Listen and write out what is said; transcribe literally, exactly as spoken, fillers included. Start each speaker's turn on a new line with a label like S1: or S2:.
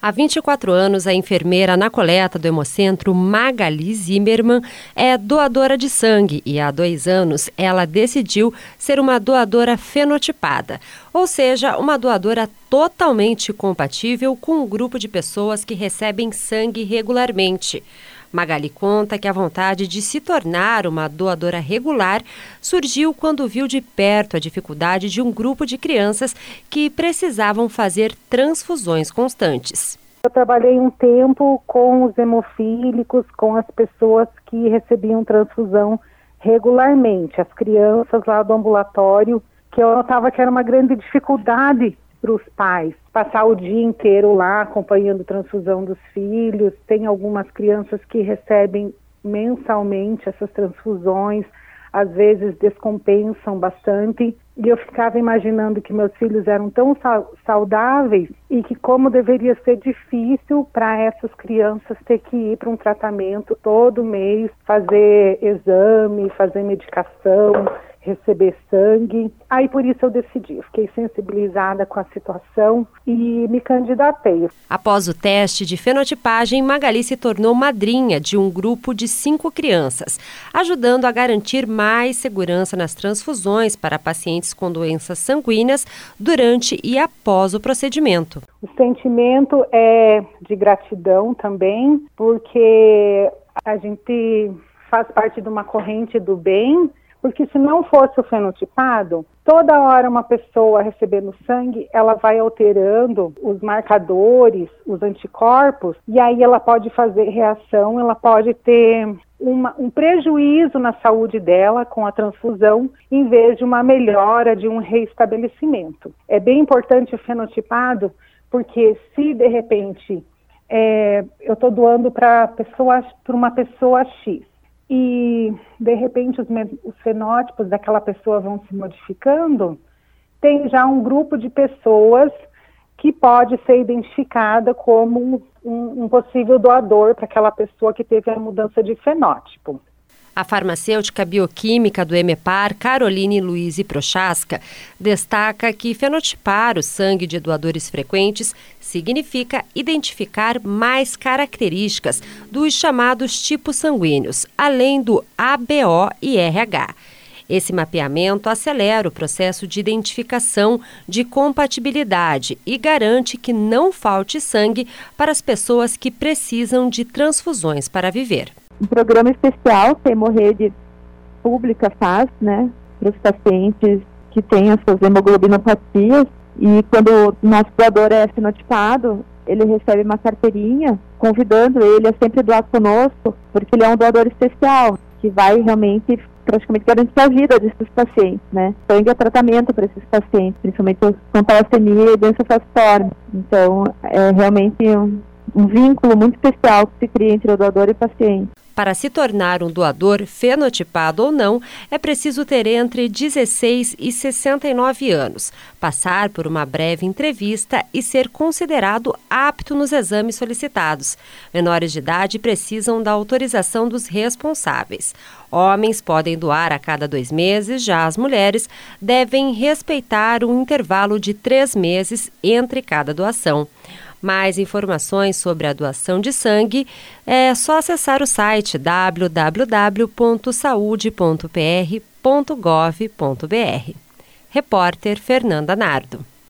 S1: Há vinte e quatro anos, a enfermeira na coleta do Hemocentro Magali Zimmermann é doadora de sangue e há dois anos ela decidiu ser uma doadora fenotipada, ou seja, uma doadora totalmente compatível com um grupo de pessoas que recebem sangue regularmente. Magali conta que a vontade de se tornar uma doadora regular surgiu quando viu de perto a dificuldade de um grupo de crianças que precisavam fazer transfusões constantes.
S2: Eu trabalhei um tempo com os hemofílicos, com as pessoas que recebiam transfusão regularmente, as crianças lá do ambulatório, que eu notava que era uma grande dificuldade para os pais, passar o dia inteiro lá acompanhando transfusão dos filhos. Tem algumas crianças que recebem mensalmente essas transfusões, às vezes descompensam bastante, e eu ficava imaginando que meus filhos eram tão saudáveis e que como deveria ser difícil para essas crianças ter que ir para um tratamento todo mês, fazer exame, fazer medicação, receber sangue. Aí por isso eu decidi, eu fiquei sensibilizada com a situação e me candidatei.
S1: Após o teste de fenotipagem, Magali se tornou madrinha de um grupo de cinco crianças, ajudando a garantir mais segurança nas transfusões para pacientes com doenças sanguíneas durante e após o procedimento.
S2: O sentimento é de gratidão também, porque a gente faz parte de uma corrente do bem. Porque se não fosse o fenotipado, toda hora uma pessoa recebendo sangue, ela vai alterando os marcadores, os anticorpos, e aí ela pode fazer reação, ela pode ter uma, um prejuízo na saúde dela com a transfusão, em vez de uma melhora, de um reestabelecimento. É bem importante o fenotipado, porque se de repente é, eu estou doando para pessoa, para uma pessoa X, e, de repente, os, os fenótipos daquela pessoa vão se modificando, tem já um grupo de pessoas que pode ser identificada como um, um possível doador para aquela pessoa que teve a mudança de fenótipo.
S1: A farmacêutica bioquímica do Emepar, Caroline Luiz Prochaska, destaca que fenotipar o sangue de doadores frequentes significa identificar mais características dos chamados tipos sanguíneos, além do A B O e R H. Esse mapeamento acelera o processo de identificação de compatibilidade e garante que não falte sangue para as pessoas que precisam de transfusões para viver.
S3: Um programa especial que a Hemorrede Pública faz, né, para os pacientes que têm as suas hemoglobinopatias. E quando o nosso doador é fenotipado, ele recebe uma carteirinha convidando ele a sempre doar conosco, porque ele é um doador especial, que vai realmente praticamente garantir a vida desses pacientes, né? Sangue é tratamento para esses pacientes, principalmente com talassemia e doença falciforme. Então, é realmente um, um vínculo muito especial que se cria entre o doador e o paciente.
S1: Para se tornar um doador, fenotipado ou não, é preciso ter entre dezesseis e sessenta e nove anos, passar por uma breve entrevista e ser considerado apto nos exames solicitados. Menores de idade precisam da autorização dos responsáveis. Homens podem doar a cada dois meses, já as mulheres devem respeitar um intervalo de três meses entre cada doação. Mais informações sobre a doação de sangue é só acessar o site w w w ponto saude ponto p r ponto gov ponto b r. Repórter Fernanda Nardo.